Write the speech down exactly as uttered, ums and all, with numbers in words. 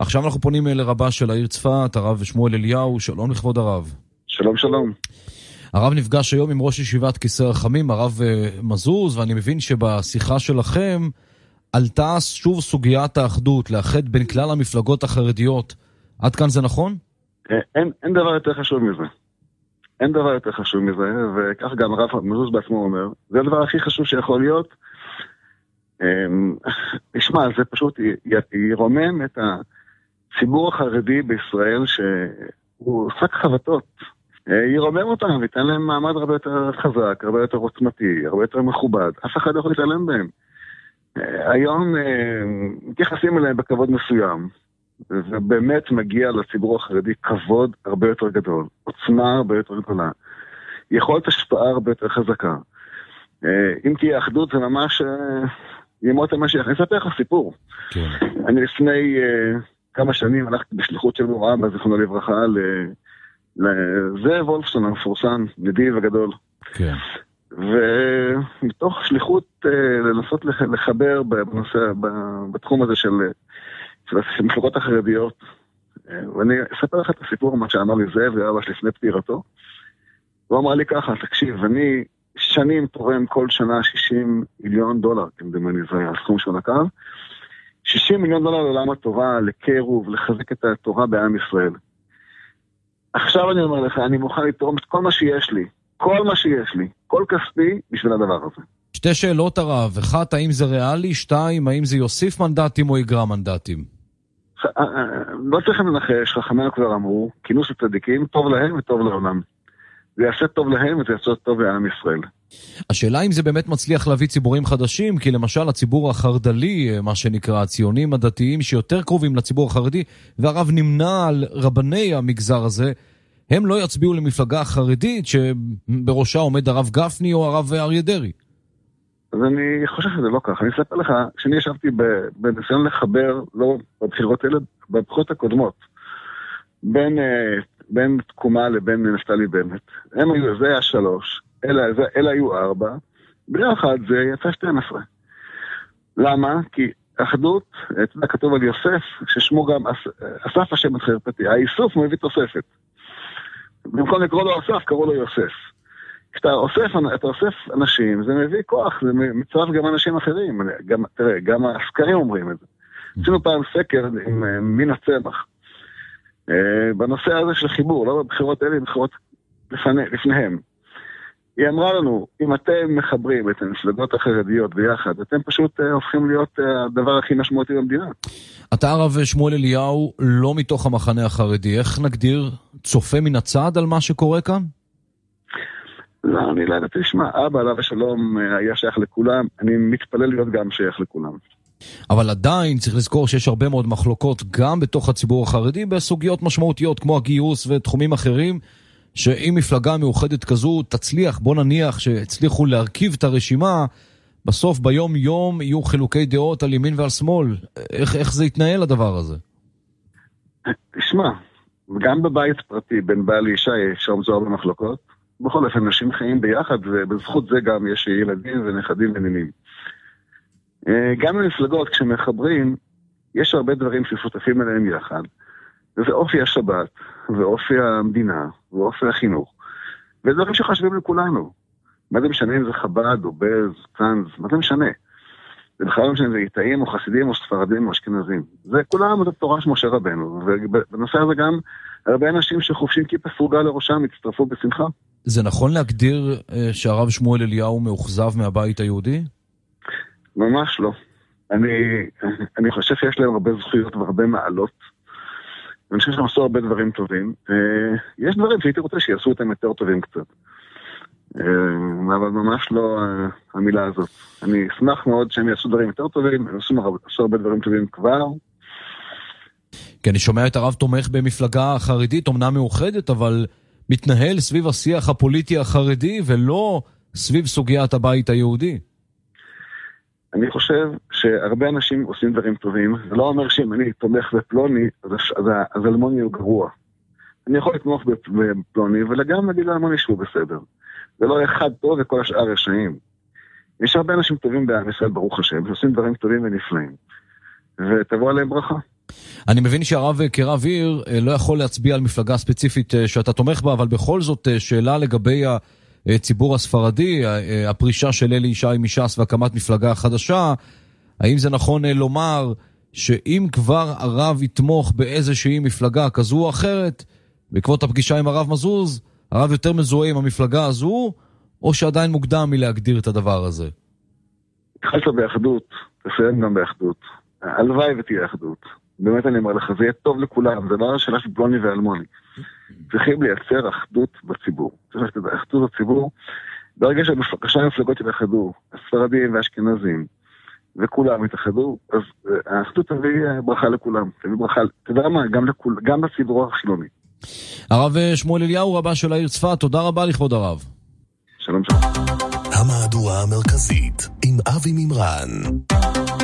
עכשיו אנחנו פונים לרבה של העיר צפת, הרב שמואל אליהו. שלום לכבוד הרב. שלום שלום. הרב נפגש היום עם ראש ישיבת כיסא רחמים, הרב מזוז, ואני מבין שבשיחה שלכם עלתה שוב סוגיית האחדות, לאחד בין כלל המפלגות החרדיות. עד כאן זה נכון? אין, אין דבר יותר חשוב מזה. אין דבר יותר חשוב מזה, וכך גם הרב מזוז בעצמו אומר, זה הדבר הכי חשוב שיכול להיות. תשמע, זה פשוט ירומם את הציבור החרדי בישראל, שהוא שק חבטות. ירומם אותם ויתן להם מעמד הרבה יותר חזק, הרבה יותר עוצמתי, הרבה יותר מכובד. אף אחד לא יכול להתעלם בהם. היום מתייחסים אליהם בכבוד מסוים, ובאמת מגיע לציבור החרדי כבוד הרבה יותר גדול, עוצמה הרבה יותר גדולה, יכולת השפעה הרבה יותר חזקה. אם תהיה אחדות זה ממש ימות המשיח. אני אספר לך סיפור. כן. אני לפני כמה שנים הלכתי בשליחות של מוראה, בזיכרונו לברכה, לזאב וולפסון המפורסם, נדיב הגדול. כן. ומתוך שליחות לנסות לחבר בנושא, בתחום הזה של המפלגות החרדיות, ואני אספר לך את הסיפור, מה שאמר לי זאב, זה היה לפני פטירתו. הוא אמר לי ככה, תקשיב, אני שנים תורם כל שנה שישים מיליון דולר, כמדומני זה היה הסכום שהוא נקב, שישים מיליון דולר לעולם התורה, לקירוב, לחזק את התורה בעם ישראל. עכשיו אני אומר לך, אני מוכן לתרום את כל מה שיש לי, כל מה שיש לי, כל כספי בשביל הדבר הזה. שתי שאלות הרב, אחת, האם זה ריאלי? שתיים, האם זה יוסיף מנדטים או יגרע מנדטים? לא צריכים לנחש, חכמינו כבר אמרו, כינוס הצדיקים, טוב להם וטוב לעולם. זה יעשה טוב להם וזה יעשה טוב לעם ישראל. השאלה אם זה באמת מצליח להביא ציבורים חדשים, כי למשל הציבור החרד"לי, מה שנקרא, הציונים הדתיים שיותר קרובים לציבור החרדי, והרב נמנע על רבני המגזר הזה, הם לא יצביעו למפלגה חרדית שבראשה עומד הרב גפני או הרב אריה דרעי. אז אני חושב שזה לא כך. אני אספר לך, כשאני ישבתי בניסיון לחבר, לא בבחירות האלה, בבחירות הקודמות, בין, בין תקומה לבין נפתלי בנט. הם היו, זה היה שלוש, אלה, זה, אלה היו ארבע, ביחד זה יצא שתים עשרה. למה? כי אחדות, כתוב על יוסף, ששמו גם אסף השם את חרפתי. האיסוף מביא תוספת. במקום לקרוא לו אסף, קראו לו יוסף. כשאתה אוסף, אתה אוסף אנשים, זה מביא כוח, זה מצרף גם אנשים אחרים. גם, תראה, גם הסקרים אומרים את זה. עשינו פעם סקר עם מין הצמח. בנושא הזה של חיבור, לא בבחירות אלה, בבחירות לפני, לפניהם. היא אמרה לנו, אם אתם מחברים את המפלגות החרדיות ביחד, אתם פשוט הופכים להיות הדבר הכי משמעותי במדינה. אתה הרב שמואל אליהו לא מתוך המחנה החרדי, איך נגדיר צופה מן הצד על מה שקורה כאן? לא, אני לא יודעת, תשמע, אבא עליו השלום היה שייך לכולם, אני מתפלל להיות גם שייך לכולם. אבל עדיין צריך לזכור שיש הרבה מאוד מחלוקות גם בתוך הציבור החרדי בסוגיות משמעותיות כמו הגיוס ותחומים אחרים, שאם מפלגה מאוחדת כזו תצליח, בוא נניח שהצליחו להרכיב את הרשימה, בסוף ביום יום יהיו חילוקי דעות על ימין ועל שמאל. איך, איך זה יתנהל הדבר הזה? תשמע, גם בבית פרטי בין בעל לאישה יש שם הרבה מחלוקות. בכל אופן, נשים חיים ביחד, ובזכות זה גם יש ילדים ונכדים ונינים. גם במפלגות, כשמחברים, יש הרבה דברים ששותפים אליהם יחד. וזה אופי השבת, ואופי המדינה, ואופי החינוך. וזה דברים שחשבים לכולנו. מה זה משנה אם זה חב"ד, או בז, צנז, מה זה משנה? זה בכלל לא משנה אם זה איתאים, או חסידים, או ספרדים, או אשכנזים. זה כולם, זה תורה של משה רבנו. ובנושא הזה גם הרבה אנשים שחופשים כיפה סרוגה לראשם, הצטרפו בשמחה. זה נכון להגדיר שהרב שמואל אליהו מאוכזב מהבית היהודי? ממש לא. אני, אני חושב שיש להם הרבה זכויות והרבה מעלות. אני חושב שהם עשו הרבה דברים טובים. יש דברים שהייתי רוצה שיעשו אותם יותר טובים קצת. אבל ממש לא המילה הזאת. אני אשמח מאוד שהם יעשו דברים יותר טובים, הם עשו, עשו הרבה דברים טובים כבר. כי אני שומע את הרב תומך במפלגה חרדית, אומנם מאוחדת, אבל מתנהל סביב השיח הפוליטי החרדי, ולא סביב סוגיית הבית היהודי. אני חושב שהרבה אנשים עושים דברים טובים, זה לא אומר שאם אני תומך בפלוני, אז, אז, אז אלמוני הוא גרוע. אני יכול לתמוך בפלוני, ולגם להגיד לאלמוני שהוא בסדר. זה לא אחד טוב וכל השאר רשעים. יש הרבה אנשים טובים בעם ישראל, ברוך השם, שעושים דברים טובים ונפלאים. ותבוא עליהם ברכה. אני מבין שהרב כרב עיר לא יכול להצביע על מפלגה ספציפית שאתה תומך בה, אבל בכל זאת שאלה לגבי הציבור הספרדי, הפרישה של אלי ישי מש"ס והקמת מפלגה חדשה, האם זה נכון לומר שאם כבר הרב יתמוך באיזושהי מפלגה כזו או אחרת, בעקבות הפגישה עם הרב מזוז, הרב יותר מזוהה עם המפלגה הזו, או שעדיין מוקדם מלהגדיר את הדבר הזה? התחלת באחדות, תסיים גם באחדות. הלוואי ותהיה אחדות. באמת אני אומר לך, זה יהיה טוב לכולם, זה לא שאלה של פלוני ואלמוני. צריכים לייצר אחדות בציבור. צריך לתת אחדות בציבור, ברגע שהשאר המפלגות יתאחדו, הספרדים והאשכנזים, וכולם יתאחדו, אז האחדות תביא ברכה לכולם. תביא ברכה, תדע מה, גם, לכול, גם לציבור החילוני. הרב שמואל אליהו, רבה של העיר צפת, תודה רבה לכבוד הרב. שלום שלום. המהדורה המרכזית עם אבי מימרן.